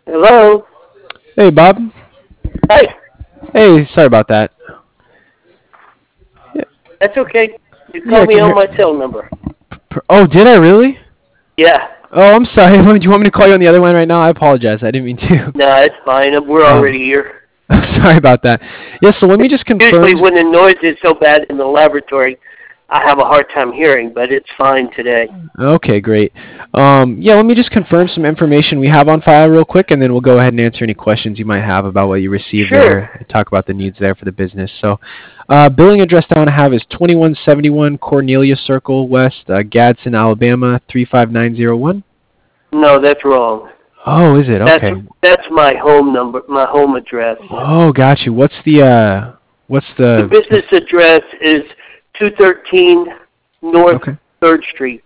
Hello? Hey, Bob. Hey, Hey, sorry about that. Yeah, that's okay. You yeah, called I me can on hear. my cell number. Oh, did I really? Yeah. Oh, I'm sorry. Do you want me to call you on the other line right now? I apologize. I didn't mean to. No, it's fine. We're Oh, already here. I'm sorry about that. Yeah, so let me just Usually confirm. when the noise is so bad in the laboratory, I have a hard time hearing, but it's fine today. Okay, great. Yeah, let me just confirm some information we have on file real quick, and then we'll go ahead and answer any questions you might have about what you received Sure. there and talk about the needs there for the business. So, billing address I want to have is 2171 Cornelia Circle West, Gadsden, Alabama 35901. No, that's wrong. Oh, is it? That's Okay. that's my home number, my home address. Oh, got you. What's The the business address is 213 North okay. 3rd Street,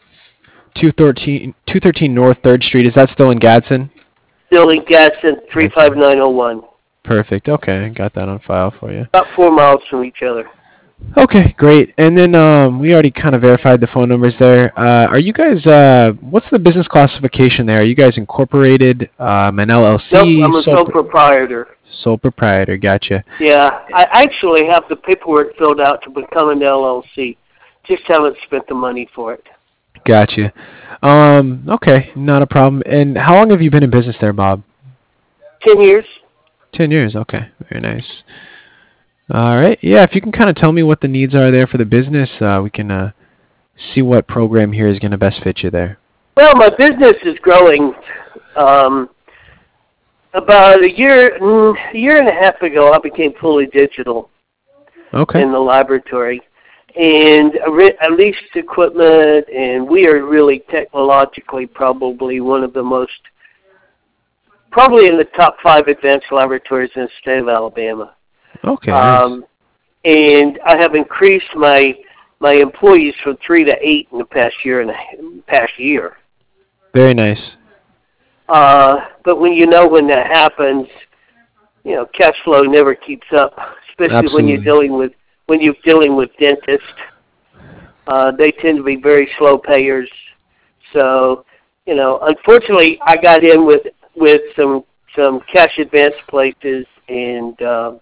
213 North 3rd Street. Is that still in Gadsden? still in Gadsden Gadsden. 35901. Perfect. Okay, got that on file for you. About 4 miles from each other. Okay, great. And then we already kind of verified the phone numbers there. Are you guys what's the business classification there? Are you guys incorporated, an Nope, LLC, I'm a sole proprietor. sole proprietor? Gotcha. Yeah, I actually have the paperwork filled out to become an LLC. Just haven't spent the money for it. Gotcha. Okay, not a problem. And how long have you been in business there, Bob? 10 years? 10 years. Okay, very nice. All right. Yeah, if you can kind of tell me what the needs are there for the business, we can see what program here is going to best fit you there. Well, my business is growing. Um, about a year and a half ago, I became fully digital Okay. in the laboratory, and I leased equipment, and we are really technologically probably one of the most, probably in the top 5 advanced laboratories in the state of Alabama. Okay, nice. Um, and I have increased my employees from 3 to 8 in the past year. Very nice. But when that happens, cash flow never keeps up, especially Absolutely. when you're dealing with dentists. They tend to be very slow payers. So, unfortunately, I got in with some cash advance places, and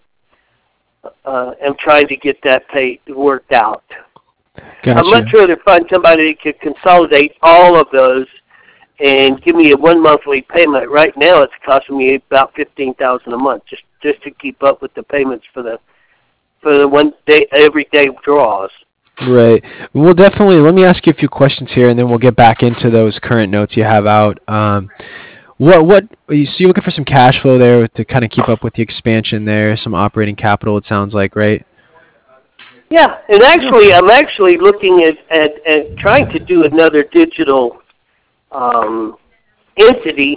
am trying to get that paid worked out. I'd much Gotcha. rather find somebody that could consolidate all of those and give me a one monthly payment. Right now, it's costing me about 15,000 a month just to keep up with the payments for the one day everyday draws. Right. We'll definitely let me ask you a few questions here, and then we'll get back into those current notes you have out. What so you're looking for some cash flow there to kind of keep up with the expansion there, some operating capital. It sounds like, right? Yeah, and actually, Okay. I'm actually looking at trying to do another digital um, entity.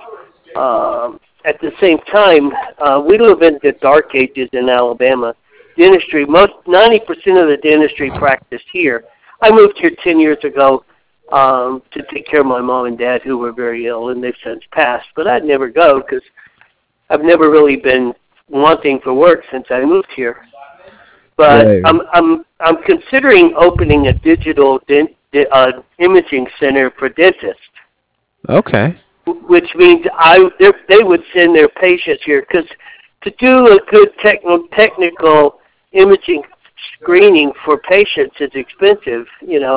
At the same time, we live in the dark ages in Alabama. Dentistry, most 90% of the dentistry practiced here. I moved here 10 years ago to take care of my mom and dad who were very ill, and they've since passed. But I'd never go because I've never really been wanting for work since I moved here. But Right. I'm considering opening a digital imaging center for dentists, Okay. which means they would send their patients here because to do a good technical imaging screening for patients is expensive.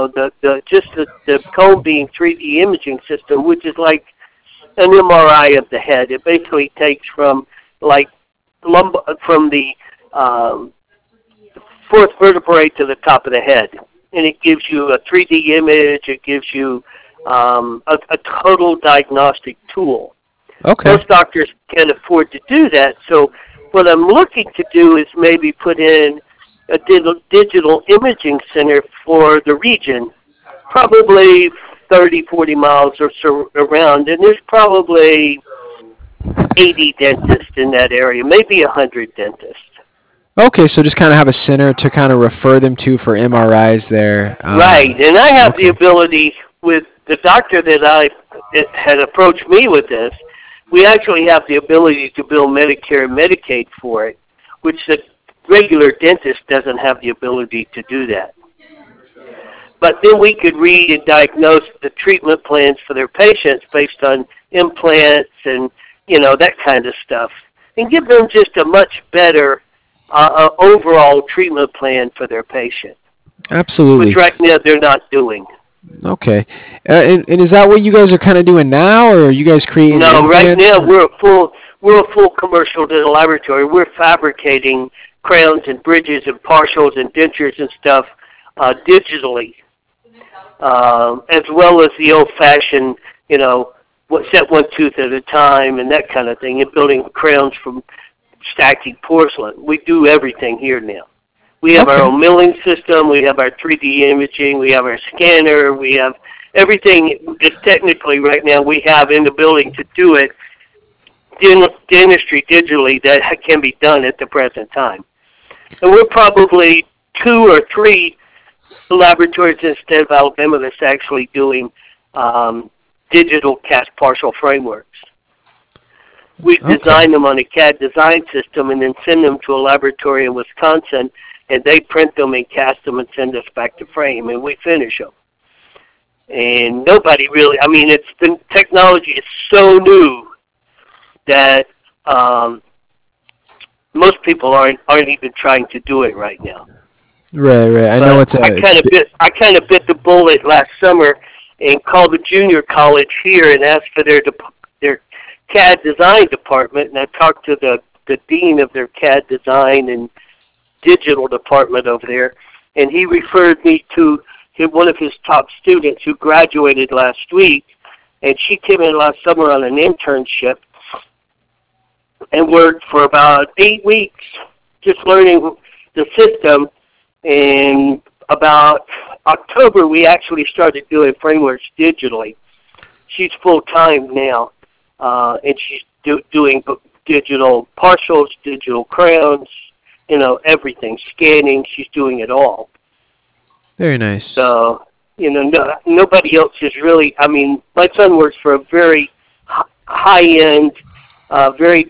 The cone beam 3D imaging system, which is like an MRI of the head. It basically takes from like from the um, fourth vertebrae to the top of the head, and it gives you a 3D image. It gives you a total diagnostic tool. Okay. Most doctors can't afford to do that, so what I'm looking to do is maybe put in a digital imaging center for the region, probably 30, 40 miles or so around, and there's probably 80 dentists in that area, maybe 100 dentists. Okay. So just kind of have a center to kind of refer them to for MRIs there. Right, and I have the Okay. ability with the doctor that had approached me with this. We actually have the ability to bill Medicare and Medicaid for it, which the regular dentist doesn't have the ability to do that. But then we could read and diagnose the treatment plans for their patients based on implants that kind of stuff, and give them just a much better overall treatment plan for their patient, Absolutely. which right now they're not doing. Okay. And is that what you guys are kind of doing now, or are you guys creating No, right implants? now we're a full commercial dental laboratory. We're fabricating crowns and bridges and partials and dentures and stuff digitally, as well as the old-fashioned, set one tooth at a time and that kind of thing, and building crowns from stacking porcelain. We do everything here now. We have our Okay. own milling system. We have our 3D imaging. We have our scanner. We have everything. Just technically, right now, we have in the building to do it dentistry digitally that can be done at the present time. And we're probably 2 or 3 laboratories in the state of Alabama that's actually doing digital cast partial frameworks. We Okay. design them on a CAD design system and then send them to a laboratory in Wisconsin, and they print them and cast them and send us back to frame, and we finish them. And nobody really, the technology is so new that most people aren't even trying to do it right now. Right. I know But I kind of bit the bullet last summer and called the junior college here and asked for their CAD design department, and I talked to the dean of their CAD design and digital department over there, and he referred me to one of his top students who graduated last week, and she came in last summer on an internship and worked for about 8 weeks just learning the system. And about October, we actually started doing frameworks digitally. She's full-time now, and she's doing digital partials, digital crowns, everything, scanning. She's doing it all. Very nice. So, nobody else is really, my son works for a very high-end, very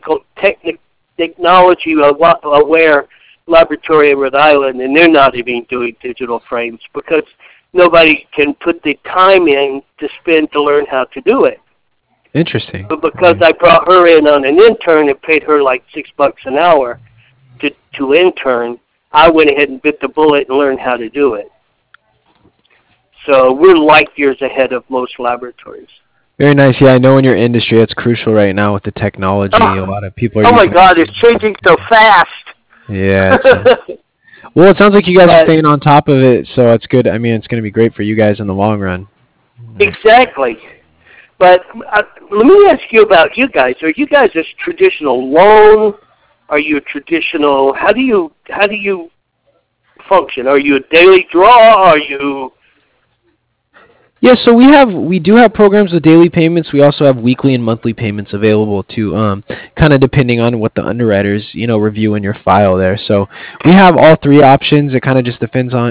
technology-aware laboratory in Rhode Island, and they're not even doing digital frames because nobody can put the time in to spend to learn how to do it. Interesting. But because I brought her in on an intern and paid her like $6 an hour to intern, I went ahead and bit the bullet and learned how to do it. So we're light years ahead of most laboratories. Very nice. Yeah, I know in your industry it's crucial right now with the technology. A lot of people are Oh my using God, it's changing so fast. Yeah. Well, it sounds like you guys are staying on top of it, so it's good. It's going to be great for you guys in the long run. Exactly. But let me ask you about you guys. Are you guys a traditional loan? Are you a traditional? How do you function? Are you a daily draw? Are you? Yeah, so we do have programs with daily payments. We also have weekly and monthly payments available to kind of depending on what the underwriters review in your file there. So we have all 3 options. It kind of just depends on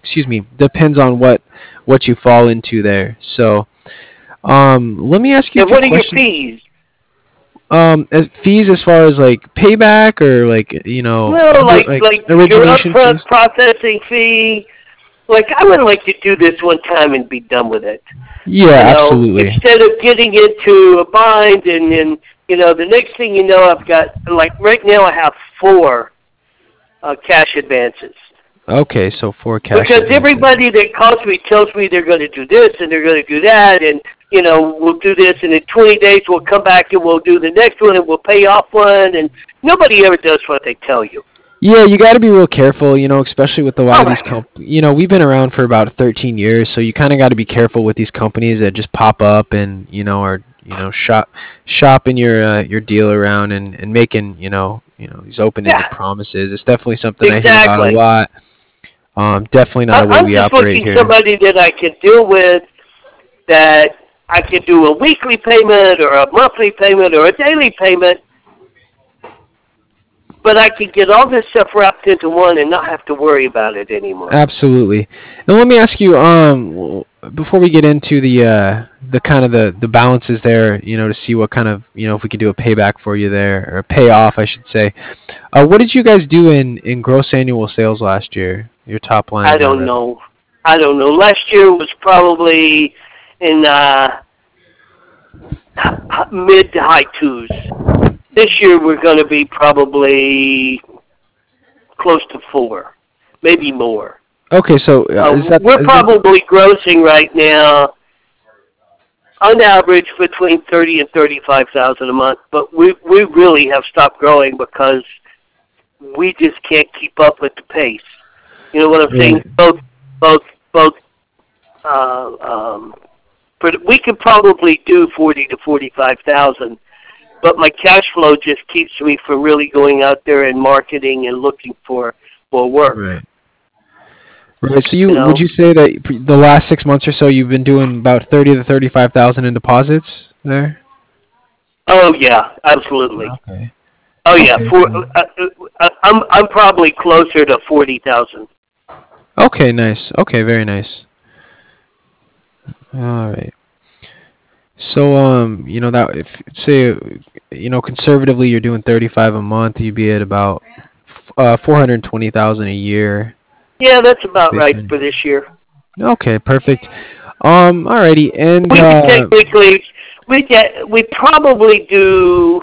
what you fall into there. So let me ask you a few What are questions. your fees? Fees as far as like payback or like Well, like your origination upfront fees. processing fee. Like I would like to do this one time and be done with it. Yeah, absolutely. Instead of getting into a bind and then the next thing you know, I've got like right now I have 4 cash advances. Okay, so 4 cash Because advances. everybody that calls me tells me they're going to do this and they're going to do that, and we'll do this, and in 20 days we'll come back and we'll do the next one and we'll pay off one, and nobody ever does what they tell you. Yeah, you got to be real careful, especially with a lot of these companies. We've been around for about 13 years, so you kind of got to be careful with these companies that just pop up and are shopping your deal around and making these open-ended promises. It's definitely something I hear about a lot. Definitely not a way we operate here. I'm just looking somebody that I can deal with, that I can do a weekly payment or a monthly payment or a daily payment, but I can get all this stuff wrapped into one and not have to worry about it anymore. Absolutely. And let me ask you, before we get into the kind of the balances there, to see what kind of if we could do a payback for you there, or a payoff, I should say. What did you guys do in gross annual sales last year? Your top line. I don't know. Last year was probably in mid to high twos. This year we're going to be probably close to 4, maybe more. Okay, so we're probably grossing right now, on average, between 30 and 35,000 a month. But we really have stopped growing because we just can't keep up with the pace. You know what I'm saying? Both. But we could probably do 40 to 45,000. But my cash flow just keeps me from really going out there and marketing and looking for work. Right. Right. So would you say that the last 6 months or so you've been doing about 30 to 35,000 in deposits there? Oh yeah, absolutely. Okay. Oh yeah, I'm probably closer to 40,000. Okay, nice. Okay, very nice. All right. So that if say conservatively you're doing 35 a month, you'd be at about 420,000 a year. Yeah, that's about right for this year. Okay, perfect. Alrighty, and we technically we probably do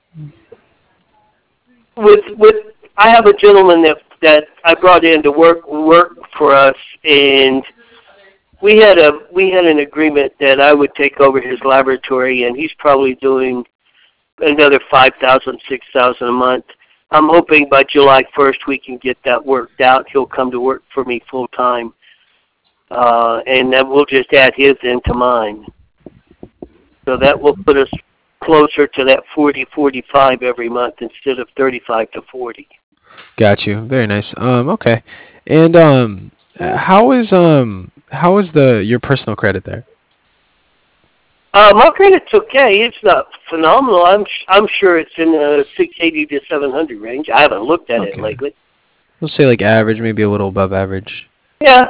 with I have a gentleman that I brought in to work for us, and we had an agreement that I would take over his laboratory, and he's probably doing another 5,000, 6,000 a month. I'm hoping by July 1st we can get that worked out. He'll come to work for me full time, and then we'll just add his into mine. So that will put us closer to that 40, 45 every month instead of 35 to 40. Got you. Very nice. Okay. And how is your personal credit there? My credit's okay. It's not phenomenal. I'm sure it's in the 680 to 700 range. I haven't looked at it lately. We'll say like average, maybe a little above average. Yeah.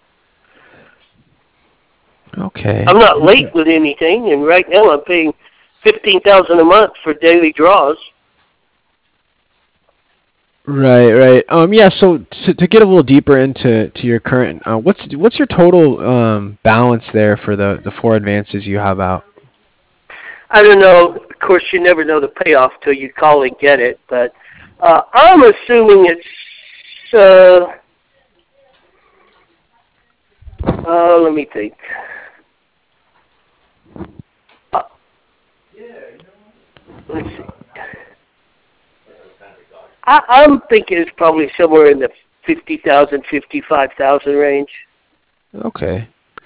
Okay. I'm not late with anything, and right now I'm paying $15,000 a month for daily draws. Right. Yeah. So to get a little deeper into your current, what's your total balance there for the 4 advances you have out? I don't know. Of course, you never know the payoff till you call and get it. But I'm assuming it's. Let me think. Let's see. I'm thinking it's probably somewhere in the 50,000, 55,000 range. Okay.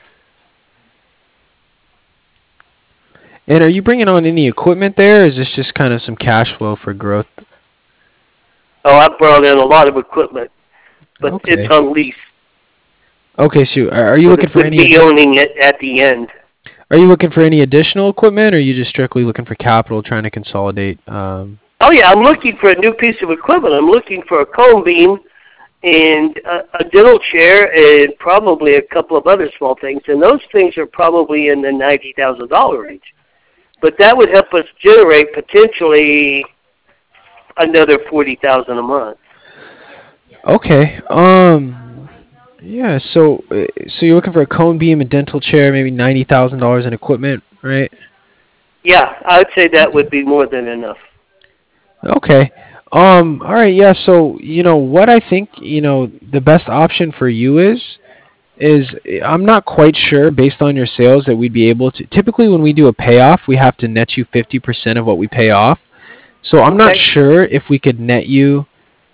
And are you bringing on any equipment there, or is this just kind of some cash flow for growth? Oh, I brought in a lot of equipment, but it's on lease. Okay, so are you looking for any? With me owning it at the end. Are you looking for any additional equipment, or are you just strictly looking for capital, trying to consolidate? Oh yeah, I'm looking for a new piece of equipment. I'm looking for a cone beam and a dental chair and probably a couple of other small things. And those things are probably in the $90,000 range. But that would help us generate potentially another $40,000 a month. Okay. Yeah. So you're looking for a cone beam, a dental chair, maybe $90,000 in equipment, right? Yeah, I'd say that would be more than enough. Okay. All right. Yeah. So what I think the best option for you is I'm not quite sure based on your sales that we'd be able to. Typically, when we do a payoff, we have to net you 50% of what we pay off. So I'm not sure if we could net you,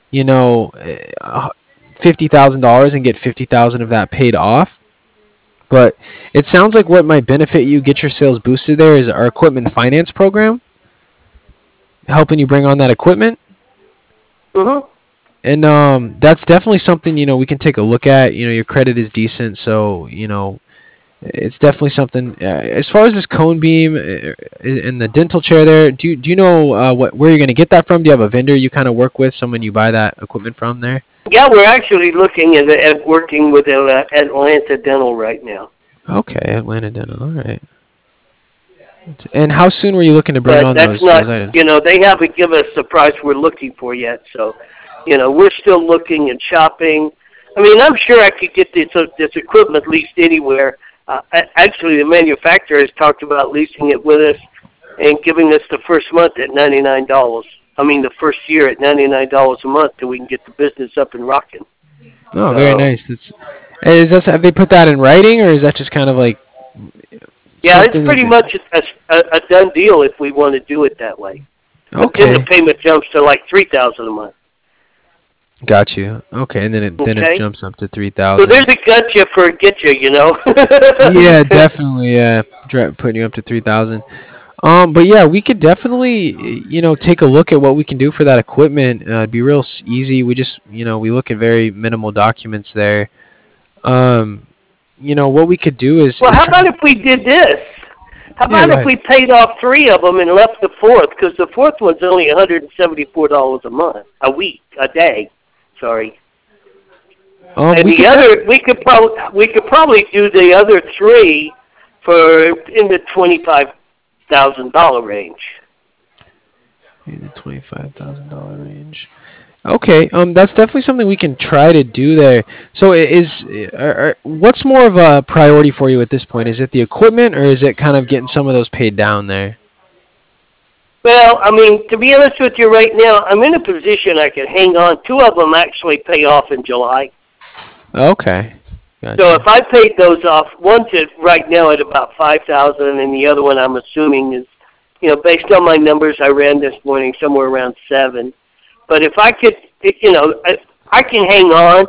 $50,000 and get 50,000 of that paid off. But it sounds like what might benefit you, get your sales boosted there, is our equipment finance program, helping you bring on that equipment. Mm-hmm. And that's definitely something we can take a look at. Your credit is decent, so it's definitely something. As far as this cone beam and the dental chair there, do you know where you're going to get that from? Do you have a vendor you kind of work with, someone you buy that equipment from there? Yeah, we're actually looking at working with Atlanta Dental right now. Okay, Atlanta Dental. All right. And how soon were you looking to bring on those items? They haven't given us the price we're looking for yet, so we're still looking and shopping. I mean, I'm sure I could get this equipment leased anywhere. Actually, the manufacturer has talked about leasing it with us, and giving us the first month at $99. I mean, the first year at $99 a month, till we can get the business up and rocking. Oh, very So nice. Have they put that in writing, or is that just kind of like yeah, it's something that pretty much a done deal if we want to do it that way. But then the okay, payment jumps to like $3,000 a month. got you. Okay, and then it Okay, jumps up to so 3,000. there's a gotcha for a get you, you know. Yeah, definitely. Yeah, putting you up to 3,000. But yeah, we could definitely, take a look at what we can do for that equipment. It'd be real easy. We just, we look at very minimal documents there. Um, what we could do is Well, how try. about if we did this? How Yeah, about go if ahead. we paid off three of them and left the fourth? Because the fourth one's only $174 a month, a day. Sorry. And We the could other, we could probably do the other three for in the $25,000 range. in the $25,000 range. Okay, that's definitely something we can try to do there. So what's more of a priority for you at this point? Is it the equipment, or is it kind of getting some of those paid down there? Well, I mean, to be honest with you, right now I'm in a position I can hang on. Two of them actually pay off in July. Okay, So gotcha. if I paid those off, one's at right now at about 5,000, and the other one I'm assuming is, based on my numbers I ran this morning, somewhere around 7. But if I could, I can hang on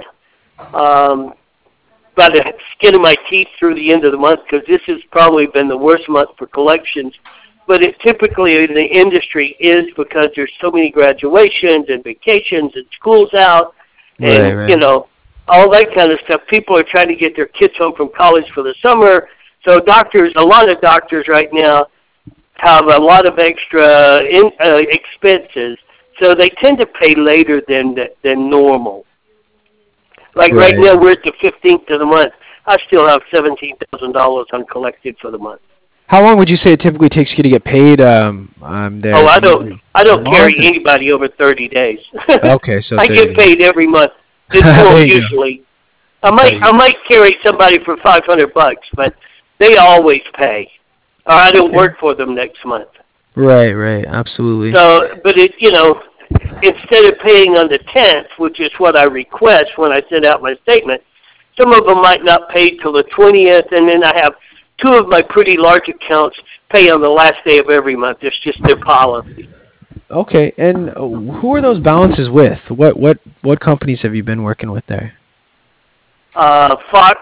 by the skin of my teeth through the end of the month, because this has probably been the worst month for collections. But it typically in the industry is, because there's so many graduations and vacations and schools out, Right, and right. all that kind of stuff. People are trying to get their kids home from college for the summer. So a lot of doctors right now have a lot of extra expenses. So they tend to pay later than normal. Like right Right. now, we're at the 15th of the month. I still have $17,000 uncollected for the month. How long would you say it typically takes you to get paid Oh, there? I don't, Usually I a don't carry month? anybody over 30 days. Okay, so I 30 get days. paid every month. Well, There you go. usually. I There might, you I might carry somebody for $500, but they always pay, or I go. don't Okay. work for them next month. Right, right. Absolutely. So, but instead of paying on the 10th, which is what I request when I send out my statement, some of them might not pay till the 20th, and then I have two of my pretty large accounts pay on the last day of every month. It's just their policy. Okay, and who are those balances with? What companies have you been working with there? Fox,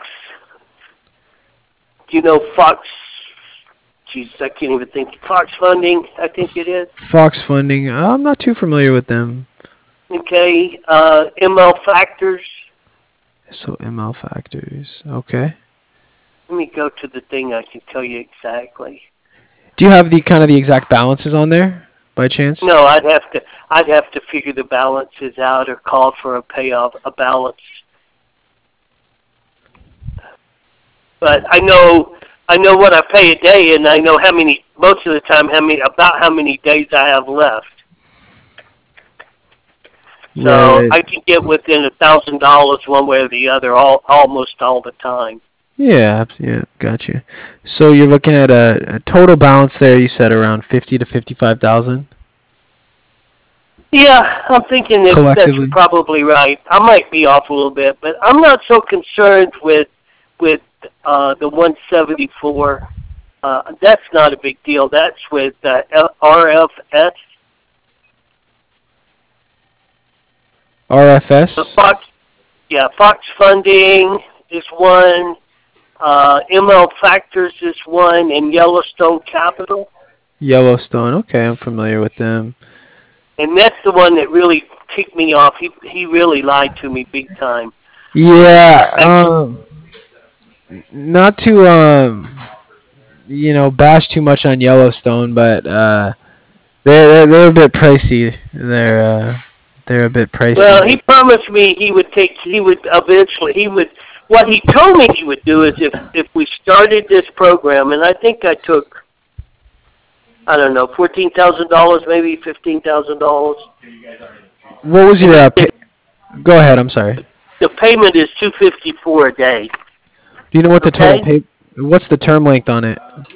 do you know Fox? Jeez, I can't even think. Fox Funding, I think it is. Fox Funding. I'm not too familiar with them. Okay, ML Factors. So ML Factors. Okay. Let me go to the thing. I can tell you exactly. Do you have the kind of the exact balances on there by chance? No, I'd have to figure the balances out or call for a payoff, a balance. But I know what I pay a day, and I know most of the time, about how many days I have left. Right, So right. I can get within $1,000 one way or the other, almost all the time. Yeah, yeah, gotcha. So you're looking at a total balance there. You said around 50 to 55,000 Yeah, I'm thinking that's collectively. probably right. I might be off a little bit, but I'm not so concerned with the 174. That's not a big deal. That's with RFS. The RFS, Fox, yeah, Fox Funding is one. ML Factors is one, and Yellowstone Capital. Yellowstone. Okay, I'm familiar with them. And that's the one that really ticked me off. He really lied to me big time. Yeah, I, not to bash too much on Yellowstone, but they're a bit pricey. They're a bit well, pricey. he promised me he would eventually, what he told me he would do is if we started this program, and I think I took, I don't know, $14,000, maybe $15,000. What was And your he said Go ahead. I'm sorry. the payment is $254 a day. Do you know what the total Okay? pay? What's the term length on it?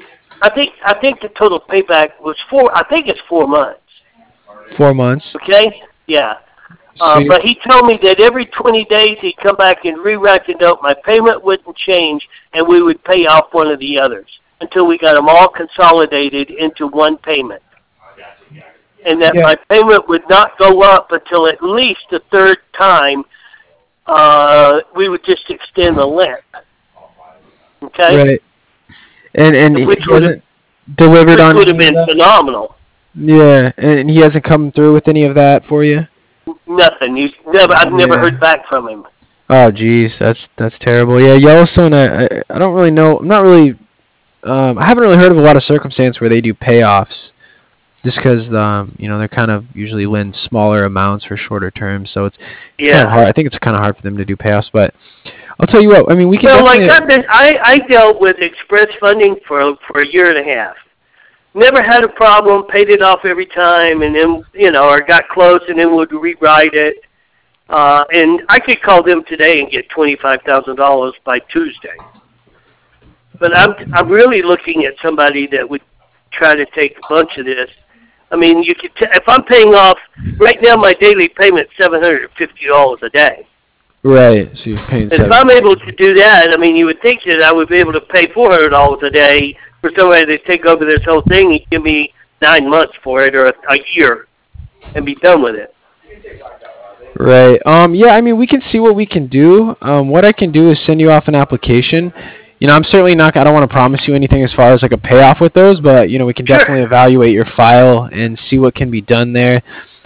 I think the total payback was I think it's 4 months. 4 months. Okay? Yeah. So But he told me that every 20 days he'd come back and rewrite the note. My payment wouldn't change, and we would pay off one of the others until we got them all consolidated into one payment. And that my payment would not go up until at least the third time we would just extend the length. Okay? Right. And he which hasn't delivered on would have any of been that? phenomenal. Yeah, and he hasn't come through with any of that for you? Nothing. I've never heard back from him. Oh, geez, that's terrible. Yeah, Yellowstone. I don't really know. I'm not really. I haven't really heard of a lot of circumstance where they do payoffs, just because they're kind of usually lend smaller amounts for shorter terms. So it's kind of hard. I think it's kind of hard for them to do payoffs. But I'll tell you what. I mean, we can. Well, I dealt with Express Funding for a year and a half. Never had a problem. Paid it off every time, and then or got close, and then would rewrite it. And I could call them today and get $25,000 by Tuesday. But I'm really looking at somebody that would try to take a bunch of this. I mean, you could if I'm paying off right now, my daily payment's $750 a day. Right. So you're paying. And if I'm able to do that, I mean, you would think that I would be able to pay $400 a day for somebody to take over this whole thing and give me 9 months for it or a year and be done with it. Right. Yeah, I mean, we can see what we can do. What I can do is send you off an application. I'm certainly not. I don't want to promise you anything as far as like a payoff with those, but we can definitely evaluate your file and see what can be done there.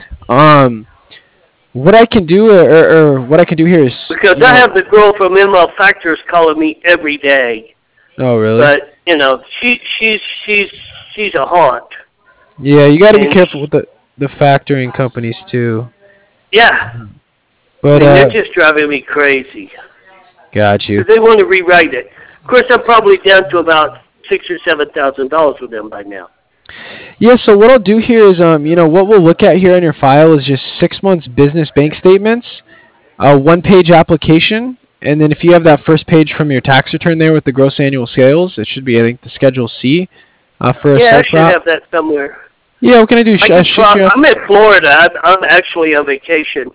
What I can do, or what I can do here is because I have the girl from ML Factors calling me every day. Oh, really? But she's a haunt. Yeah, you got to be careful with the factoring companies too. Yeah. But they're just driving me crazy. Got you. They want to rewrite it. Of course, I'm probably down to about $6,000 or $7,000 with them by now. Yeah. So what I'll do here is, what we'll look at here on your file is just 6 months business bank statements, a 1-page application, and then if you have that first page from your tax return there with the gross annual sales, it should be, I think, the Schedule C for a I should have that somewhere. Yeah, what can I do? I'm in Florida. I'm actually on vacation.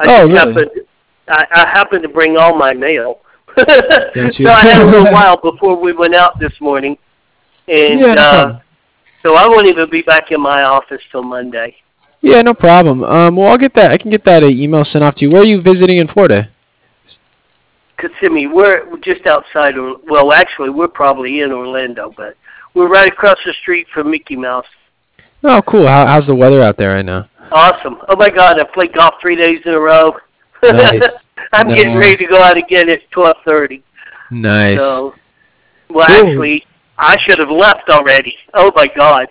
I happened to bring all my mail. So I had a little while before we went out this morning. And so I won't even be back in my office till Monday. Yeah, no problem. Well, I'll get that. I can get that email sent off to you. Where are you visiting in Florida? Kissimmee. We're just outside. Well, actually, we're probably in Orlando, but we're right across the street from Mickey Mouse. Oh, cool. How's the weather out there right now? Awesome. Oh, my God. I played golf 3 days in a row. Nice. I'm getting ready to go out again at 12:30. Nice. So, actually, I should have left already. Oh, my God.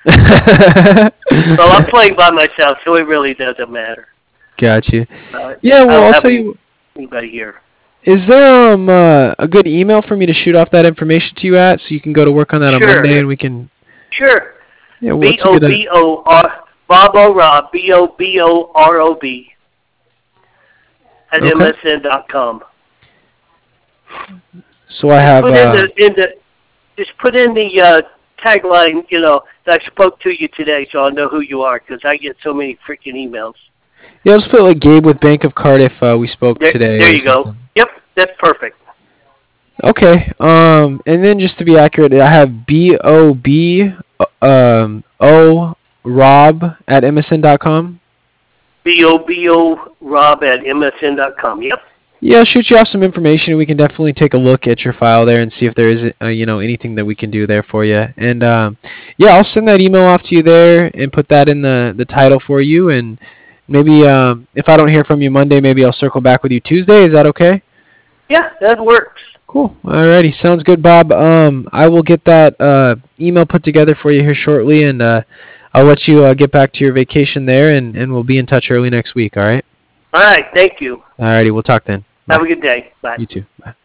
So I'm playing by myself, so it really doesn't matter. Got you. Yeah, well, I'll tell you. Anybody here? Is there a good email for me to shoot off that information to you at, so you can go to work on that on Monday and we can? Sure. Yeah, B-O-B-O-R, Bob-O-Rob, B-O-B-O-R-O-B, at MSN.com. So I have. Just put in the tagline, that I spoke to you today, so I'll know who you are, because I get so many freaking emails. Yeah, let's put like Gabe with Bank of Cardiff. We spoke today. There you go. Yep, that's perfect. Okay. And then just to be accurate, I have B-O-B O Rob at MSN.com. B-O-B-O Rob at MSN.com. Yep. Yeah, I'll shoot you off some information, and we can definitely take a look at your file there and see if there is, anything that we can do there for you. And yeah, I'll send that email off to you there and put that in the title for you. And maybe if I don't hear from you Monday, maybe I'll circle back with you Tuesday. Is that okay? Yeah, that works. Cool. Alrighty, sounds good, Bob. I will get that email put together for you here shortly, and I'll let you get back to your vacation there, and we'll be in touch early next week. All right. All right. Thank you. Alrighty, we'll talk then. Bye. Have a good day. Bye. You too. Bye.